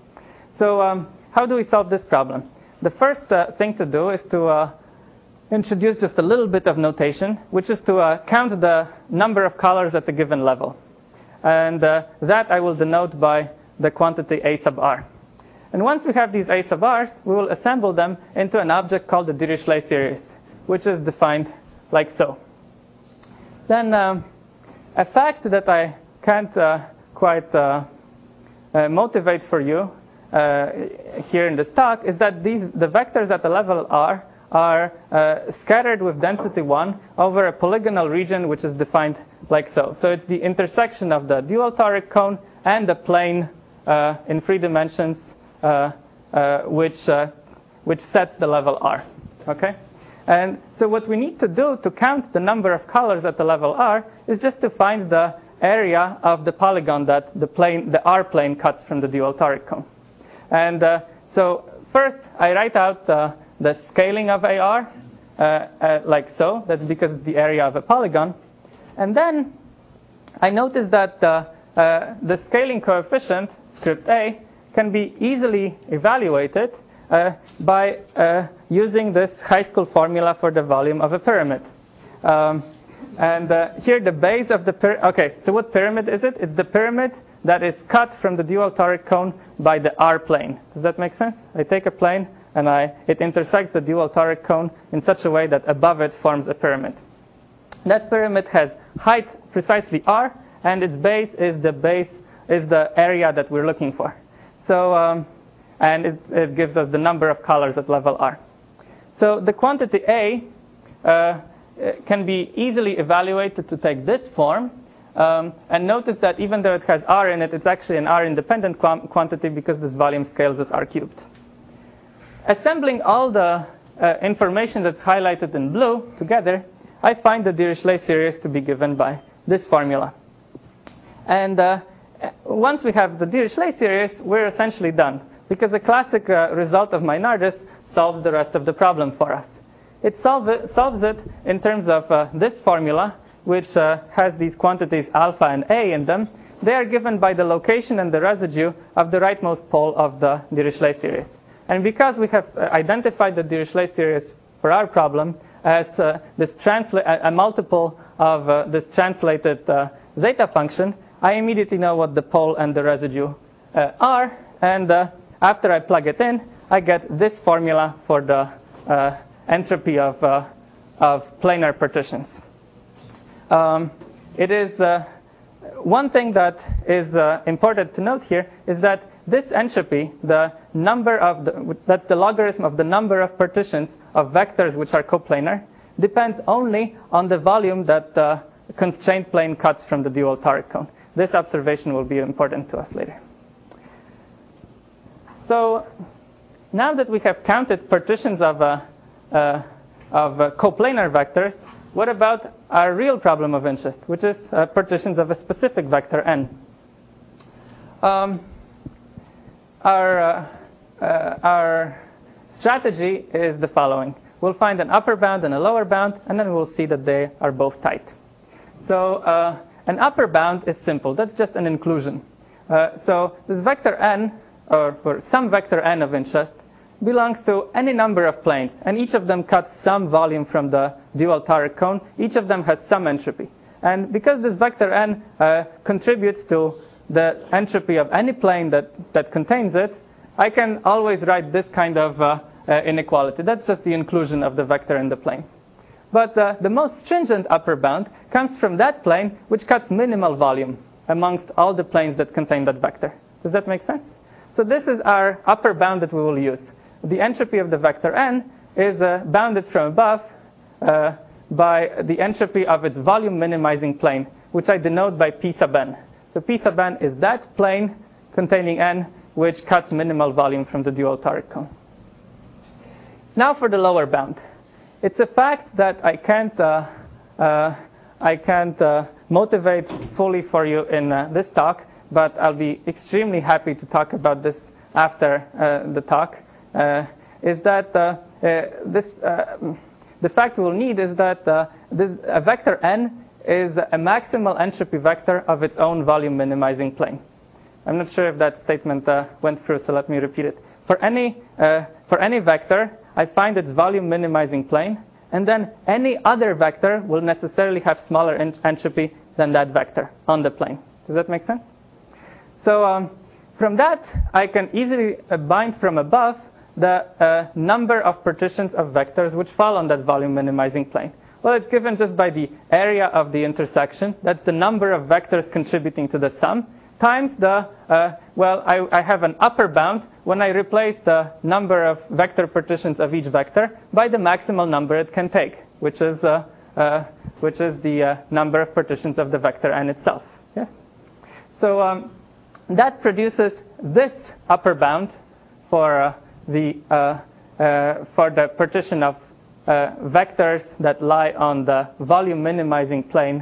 So um, how do we solve this problem? The first uh, thing to do is to uh, introduce just a little bit of notation, which is to uh, count the number of colors at a given level. And uh, that I will denote by the quantity a sub r. And once we have these a sub r's, we will assemble them into an object called the Dirichlet series, which is defined like so. Then um, a fact that I can't uh, quite uh, uh, motivate for you uh, here in this talk is that these the vectors at the level r are uh, scattered with density one over a polygonal region which is defined like so. So it's the intersection of the dual toric cone and the plane uh, in three dimensions uh, uh, which uh, which sets the level r. Okay? And so what we need to do to count the number of colors at the level r is just to find the area of the polygon that the plane, the r plane cuts from the dual toric cone. And uh, so first I write out the the scaling of A R, uh, uh, like so. That's because it's the area of a polygon. And then I notice that uh, uh, the scaling coefficient, script A, can be easily evaluated uh, by uh, using this high school formula for the volume of a pyramid. Um, and uh, here the base of the pyramid, okay, so what pyramid is it? It's the pyramid that is cut from the dual toric cone by the R plane. Does that make sense? I take a plane and I, it intersects the dual toric cone in such a way that above it forms a pyramid. That pyramid has height precisely r, and its base is the base is the area that we're looking for. So, um, and it, it gives us the number of colors at level r. So the quantity A uh, can be easily evaluated to take this form. Um, and notice that even though it has r in it, it's actually an r-independent qu- quantity because this volume scales as r cubed. assembling all the uh, information that's highlighted in blue together, I find the Dirichlet series to be given by this formula. And uh, once we have the Dirichlet series, we're essentially done, because the classic uh, result of Maynardus solves the rest of the problem for us. It, solve it solves it in terms of uh, this formula, which uh, has these quantities alpha and a in them. They are given by the location and the residue of the rightmost pole of the Dirichlet series. And because we have uh, identified the Dirichlet series for our problem as uh, this transla a, a multiple of uh, this translated uh, zeta function, I immediately know what the pole and the residue uh, are. And uh, after I plug it in, I get this formula for the uh, entropy of, uh, of planar partitions. Um, it is uh, one thing that is uh, important to note here is that this entropy, the number of the, that's the logarithm of the number of partitions of vectors which are coplanar, depends only on the volume that the constraint plane cuts from the dual toric cone. This observation will be important to us later. So now that we have counted partitions of, uh, uh, of uh, coplanar vectors, what about our real problem of interest, which is uh, partitions of a specific vector n? Um, our, uh, uh, our strategy is the following. We'll find an upper bound and a lower bound, and then we'll see that they are both tight. So uh, an upper bound is simple. That's just an inclusion. Uh, so this vector n, or, or some vector n of interest, belongs to any number of planes, and each of them cuts some volume from the dual toric cone. Each of them has some entropy. And because this vector n uh, contributes to the entropy of any plane that, that contains it, I can always write this kind of uh, uh, inequality. That's just the inclusion of the vector in the plane. But uh, the most stringent upper bound comes from that plane which cuts minimal volume amongst all the planes that contain that vector. Does that make sense? So this is our upper bound that we will use. The entropy of the vector n is uh, bounded from above uh, by the entropy of its volume minimizing plane, which I denote by P sub n. So P sub n is that plane containing n which cuts minimal volume from the dual toric cone. Now for the lower bound. It's a fact that I can't, uh, uh, I can't uh, motivate fully for you in uh, this talk, but I'll be extremely happy to talk about this after uh, the talk. Uh, is that uh, uh, this uh, the fact we'll need is that uh, this a vector n is a maximal entropy vector of its own volume minimizing plane. I'm not sure if that statement uh, went through, so let me repeat it. For any uh, for any vector, I find its volume minimizing plane, and then any other vector will necessarily have smaller ent entropy than that vector on the plane. Does that make sense? So um, from that, I can easily uh, bind from above the uh, number of partitions of vectors which fall on that volume minimizing plane. Well, it's given just by the area of the intersection. That's the number of vectors contributing to the sum, times the, uh, well, I, I have an upper bound when I replace the number of vector partitions of each vector by the maximal number it can take, which is, uh, uh, which is the uh, number of partitions of the vector n itself. Yes? So um, that produces this upper bound for uh, the uh, uh, for the partition of uh, vectors that lie on the volume minimizing plane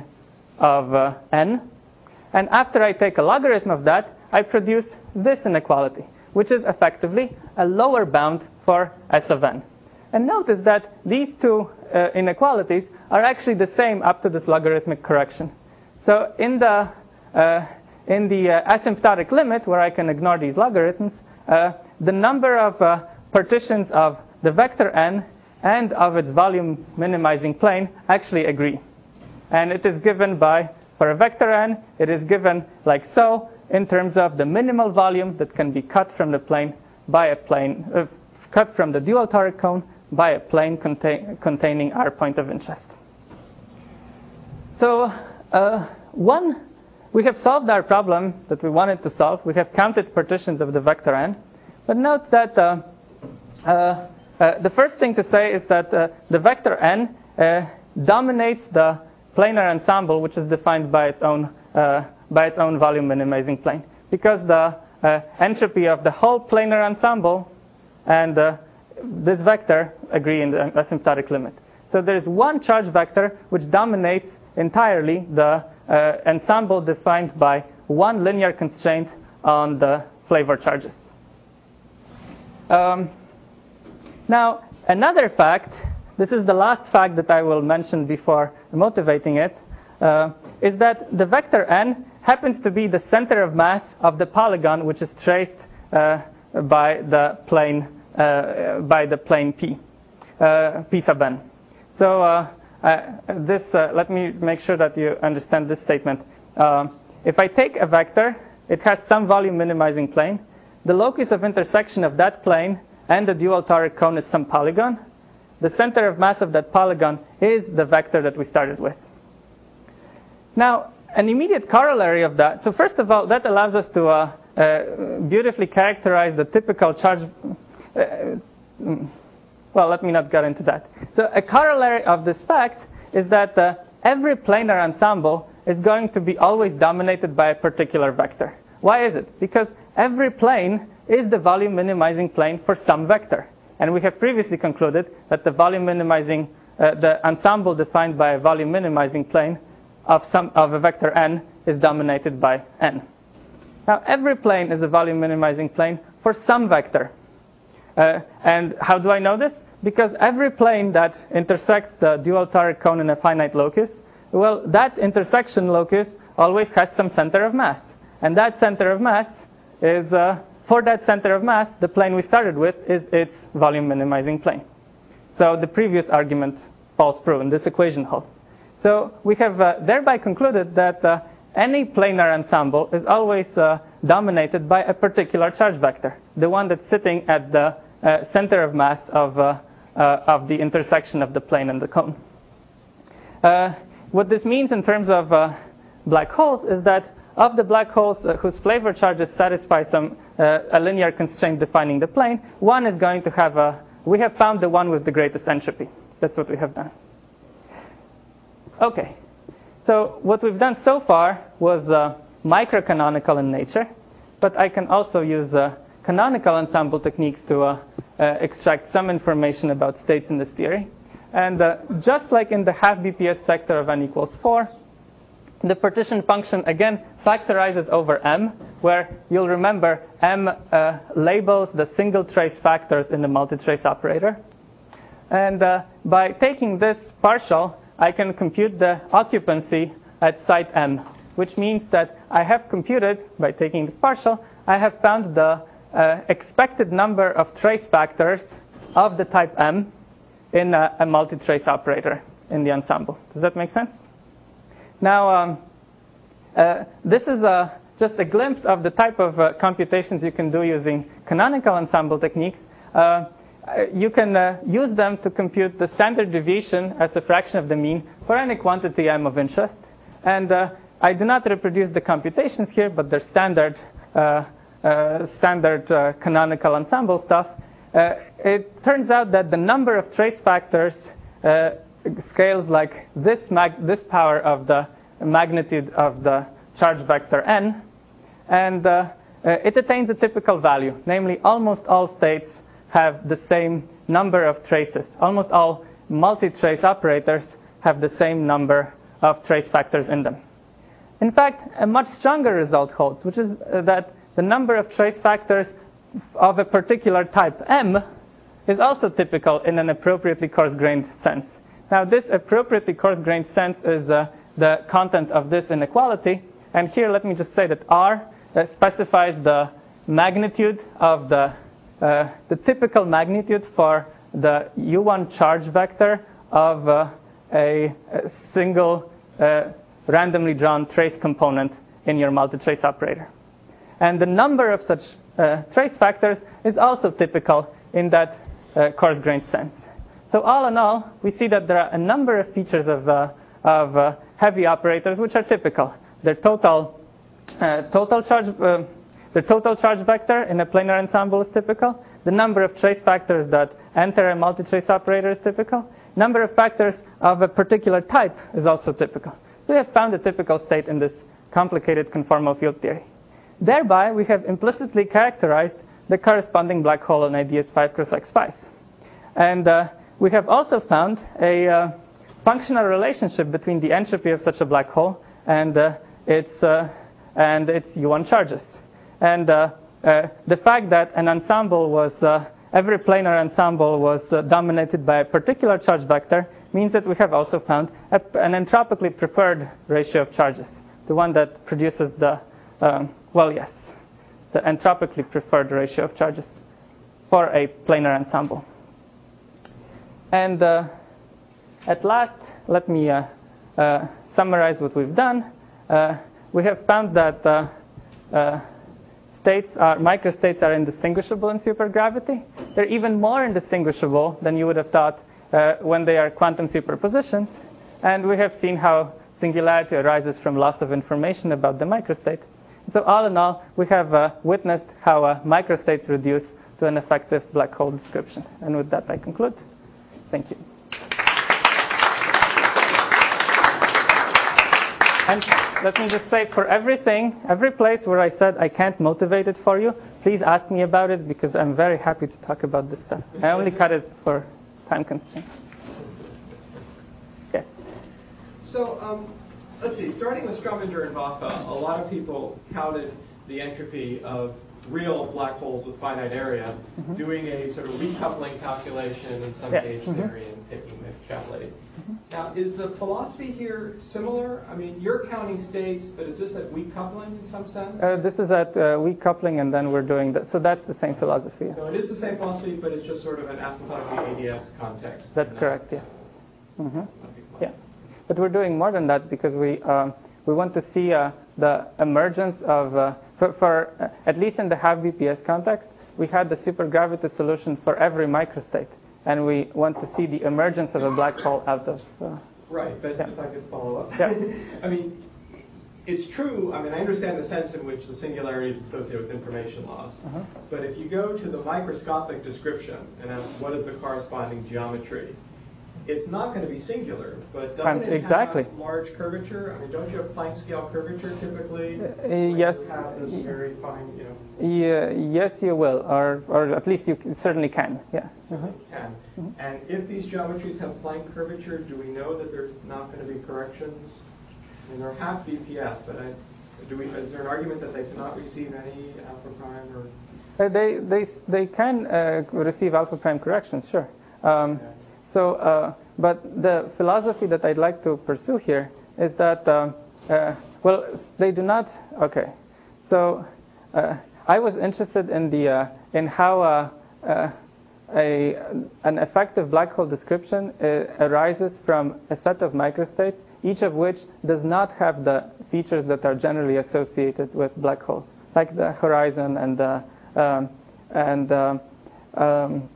of uh, n. And after I take a logarithm of that, I produce this inequality, which is effectively a lower bound for S of n. And notice that these two uh, inequalities are actually the same up to this logarithmic correction. So in the uh, in the uh, asymptotic limit, where I can ignore these logarithms, uh, the number of uh, partitions of the vector n and of its volume minimizing plane actually agree. And it is given by, for a vector n, it is given like so in terms of the minimal volume that can be cut from the plane by a plane, uh, cut from the dual toric cone by a plane contain, containing our point of interest. So uh, one, we have solved our problem that we wanted to solve. We have counted partitions of the vector n. But note that uh, uh, uh, the first thing to say is that uh, the vector n uh, dominates the planar ensemble, which is defined by its own uh, by its own volume minimizing plane, because the uh, entropy of the whole planar ensemble and uh, this vector agree in the asymptotic limit. So there's one charge vector which dominates entirely the uh, ensemble defined by one linear constraint on the flavor charges. Um, now, another fact, this is the last fact that I will mention before motivating it, uh, is that the vector n happens to be the center of mass of the polygon which is traced uh, by the plane uh, by the plane P, uh, P sub n. So uh, uh, this, uh, let me make sure that you understand this statement. Uh, if I take a vector, it has some volume minimizing plane. The locus of intersection of that plane and the dual toric cone is some polygon. The center of mass of that polygon is the vector that we started with. Now, an immediate corollary of that, so first of all, that allows us to uh, uh, beautifully characterize the typical charge. Uh, well, let me not get into that. So a corollary of this fact is that uh, every planar ensemble is going to be always dominated by a particular vector. Why is it? Because every plane is the volume minimizing plane for some vector. And we have previously concluded that the volume minimizing, uh, the ensemble defined by a volume minimizing plane of some of a vector n is dominated by n. Now, every plane is a volume minimizing plane for some vector. Uh, and how do I know this? Because every plane that intersects the dual toric cone in a finite locus, well, that intersection locus always has some center of mass. And that center of mass is, uh, for that center of mass, the plane we started with is its volume minimizing plane. So the previous argument falls through and this equation holds. So we have uh, thereby concluded that uh, any planar ensemble is always uh, dominated by a particular charge vector, the one that's sitting at the uh, center of mass of, uh, uh, of the intersection of the plane and the cone. Uh, what this means in terms of uh, black holes is that of the black holes uh, whose flavor charges satisfy some uh, a linear constraint defining the plane, one is going to have a, we have found the one with the greatest entropy. That's what we have done. Okay, so what we've done so far was uh, microcanonical in nature, but I can also use uh, canonical ensemble techniques to uh, uh, extract some information about states in this theory. And uh, just like in the half B P S sector of n equals four, the partition function again factorizes over m, where you'll remember m uh, labels the single trace factors in the multitrace operator. And uh, by taking this partial, I can compute the occupancy at site m, which means that I have computed, by taking this partial, I have found the uh, expected number of trace factors of the type m in a, a multitrace operator in the ensemble. Does that make sense? Now, um, uh, this is a, just a glimpse of the type of uh, computations you can do using canonical ensemble techniques. Uh, you can uh, use them to compute the standard deviation as a fraction of the mean for any quantity m of interest. And uh, I do not reproduce the computations here, but they're standard, uh, uh, standard uh, canonical ensemble stuff. Uh, it turns out that the number of trace factors uh, scales like this, mag this power of the magnitude of the charge vector n, and uh, uh, it attains a typical value, namely almost all states have the same number of traces. Almost all multi-trace operators have the same number of trace factors in them. In fact, a much stronger result holds, which is uh, that the number of trace factors of a particular type m is also typical in an appropriately coarse-grained sense. Now, this appropriately coarse-grained sense is uh, the content of this inequality. And here, let me just say that R uh, specifies the magnitude of the, uh, the typical magnitude for the U one charge vector of uh, a, a single uh, randomly drawn trace component in your multitrace operator. And the number of such uh, trace factors is also typical in that uh, coarse-grained sense. So all in all, we see that there are a number of features of, uh, of uh, heavy operators which are typical. Their total, uh, total charge, uh, their total charge vector in a planar ensemble is typical. The number of trace factors that enter a multitrace operator is typical. Number of factors of a particular type is also typical. So we have found a typical state in this complicated conformal field theory. Thereby, we have implicitly characterized the corresponding black hole in I D S five cross X five. and uh, we have also found a uh, functional relationship between the entropy of such a black hole and uh, its uh, and its U-one charges. And uh, uh, the fact that an ensemble was uh, every planar ensemble was uh, dominated by a particular charge vector means that we have also found a, an entropically preferred ratio of charges, the one that produces the um, well, yes, the entropically preferred ratio of charges for a planar ensemble. And uh, at last, let me uh, uh, summarize what we've done. Uh, we have found that uh, uh, states are, microstates are indistinguishable in supergravity. They're even more indistinguishable than you would have thought uh, when they are quantum superpositions. And we have seen how singularity arises from loss of information about the microstate. So all in all, we have uh, witnessed how uh, microstates reduce to an effective black hole description. And with that, I conclude. Thank you. And let me just say, for everything, every place where I said I can't motivate it for you, please ask me about it, because I'm very happy to talk about this stuff. I only cut it for time constraints. Yes?
So, um, let's see, starting with Strominger and Vafa, a lot of people counted the entropy of real black holes with finite area, mm-hmm. doing a sort of recoupling calculation in some
yeah.
gauge
mm-hmm.
theory and taking the extrapolating. Mm-hmm. Now, is the philosophy here similar? I mean, you're counting states, but is this at weak coupling in some sense?
Uh, this is at uh, weak coupling, and then we're doing that. So that's the same philosophy.
So it is the same philosophy, but it's just sort of an asymptotically A D S context.
That's correct, yes. Mm-hmm. Yeah. But we're doing more than that, because we um, we want to see uh, the emergence of, uh, for, for uh, at least in the half B P S context, we had the supergravity solution for every microstate. And we want to see the emergence of a black hole out of... Uh,
right, but
yeah.
if I could follow up.
Yeah.
I mean, it's true, I mean, I understand the sense in which the singularity is associated with information loss. Uh-huh. But if you go to the microscopic description and ask what is the corresponding geometry, it's not going to be singular, but doesn't it
exactly.
have large curvature? I mean, don't you have Planck scale curvature typically?
Uh, yes.
You have this very fine, you know.
Yeah, yes, you will, or or at least you certainly can. Yeah.
Certainly uh-huh. can. Mm-hmm. And if these geometries have Planck curvature, do we know that there's not going to be corrections? I mean, they're half B P S, but I, do we? Is there an argument that they cannot receive any alpha prime or?
Uh, they they they can uh, receive alpha prime corrections, sure. Um, okay. So, uh, but the philosophy that I'd like to pursue here is that, uh, uh, well, they do not. Okay, so uh, I was interested in the uh, in how uh, uh, a an effective black hole description uh, arises from a set of microstates, each of which does not have the features that are generally associated with black holes, like the horizon and the um, and uh, um,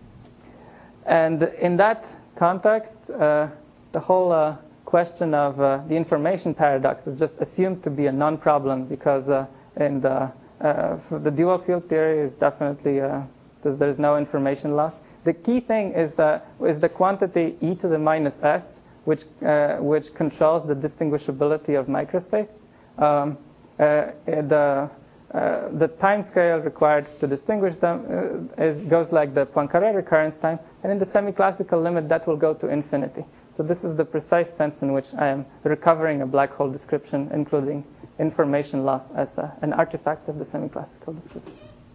And in that context, uh, the whole uh, question of uh, the information paradox is just assumed to be a non-problem, because uh, in the, uh, the dual field theory is definitely uh, there's, there's no information loss. The key thing is the is the quantity e to the minus s, which uh, which controls the distinguishability of microstates. Um, uh, the Uh, the time scale required to distinguish them uh, is, goes like the Poincaré recurrence time, and in the semi-classical limit that will go to infinity. So this is the precise sense in which I am recovering a black hole description, including information loss as a, an artifact of the semi-classical description.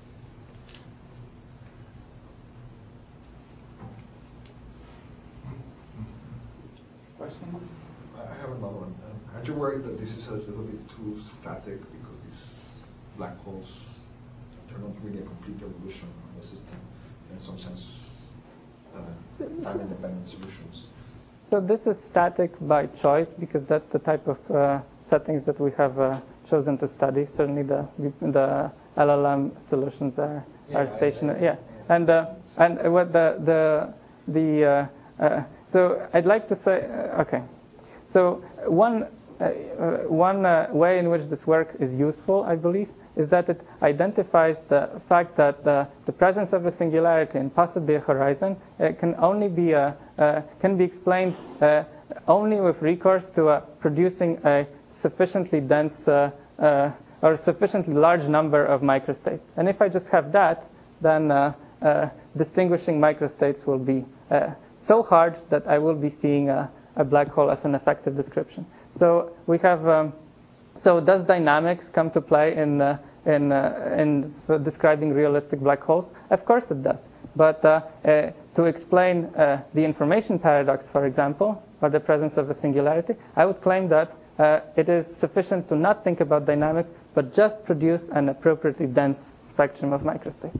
Questions? I have another one. Um, aren't you worried that this is a little bit too static, because this black holes, they're not really a complete evolution of the system, in some sense, uh, time-independent solutions?
So this is static by choice, because that's the type of uh, settings that we have uh, chosen to study. Certainly the the L L M solutions are yeah, are stationary. Yeah, and uh, and what the the the uh, uh, so I'd like to say uh, okay. So one uh, uh, one uh, way in which this work is useful, I believe, is that it identifies the fact that the, the presence of a singularity and possibly a horizon uh, can only be uh, uh, can be explained uh, only with recourse to uh, producing a sufficiently dense uh, uh, or sufficiently large number of microstates. And if I just have that, then uh, uh, distinguishing microstates will be uh, so hard that I will be seeing a, a black hole as an effective description. So we have, um, so does dynamics come to play in uh, in uh, in describing realistic black holes? Of course it does. But uh, uh, to explain uh, the information paradox, for example, or the presence of a singularity, I would claim that uh, it is sufficient to not think about dynamics, but just produce an appropriately dense spectrum of microstates.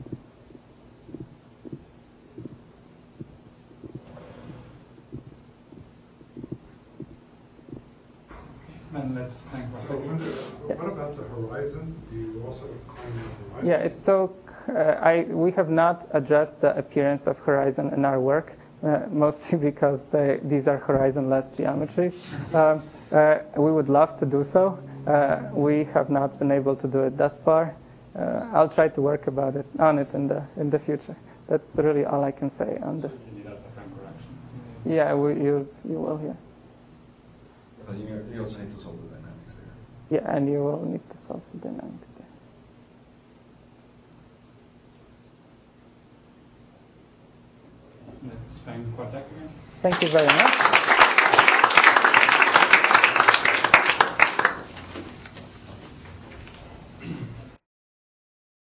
And let's thank
So I wonder, what about the horizon? Do you also claim the horizon?
Yeah, it's so. Uh, I we have not addressed the appearance of horizon in our work, uh, mostly because they, these are horizonless geometries. Um, uh, we would love to do so. Uh, we have not been able to do it thus far. Uh, I'll try to work about it on it in the in the future. That's really all I can say on this.
You need alpha Frank correction.
Yeah, we, you you will, yes.
But you, you also need to solve the dynamics there.
Yeah, and you will need to solve the dynamics there.
Let's thank Quartek again.
Thank you very much.